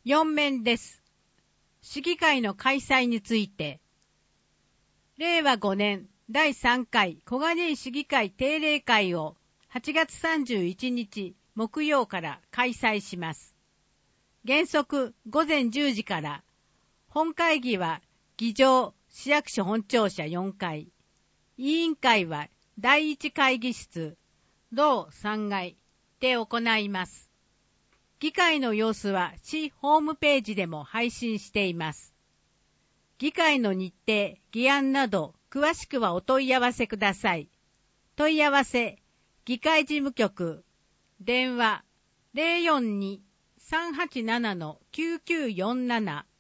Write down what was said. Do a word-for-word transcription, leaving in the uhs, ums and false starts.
よん面です。市議会の開催について。れいわごねんだいさんかい小金井市議会定例会をはちがつさんじゅういちにち木曜から開催します。原則ごぜんじゅうじから、本会議は議場市役所本庁舎よんかい、委員会はだいいち会議室同さんがいで行います。議会の様子は市ホームページでも配信しています。議会の日程、議案など詳しくはお問い合わせください。問い合わせ、議会事務局、電話 ゼロよんに さんはちなな きゅうきゅうよんなな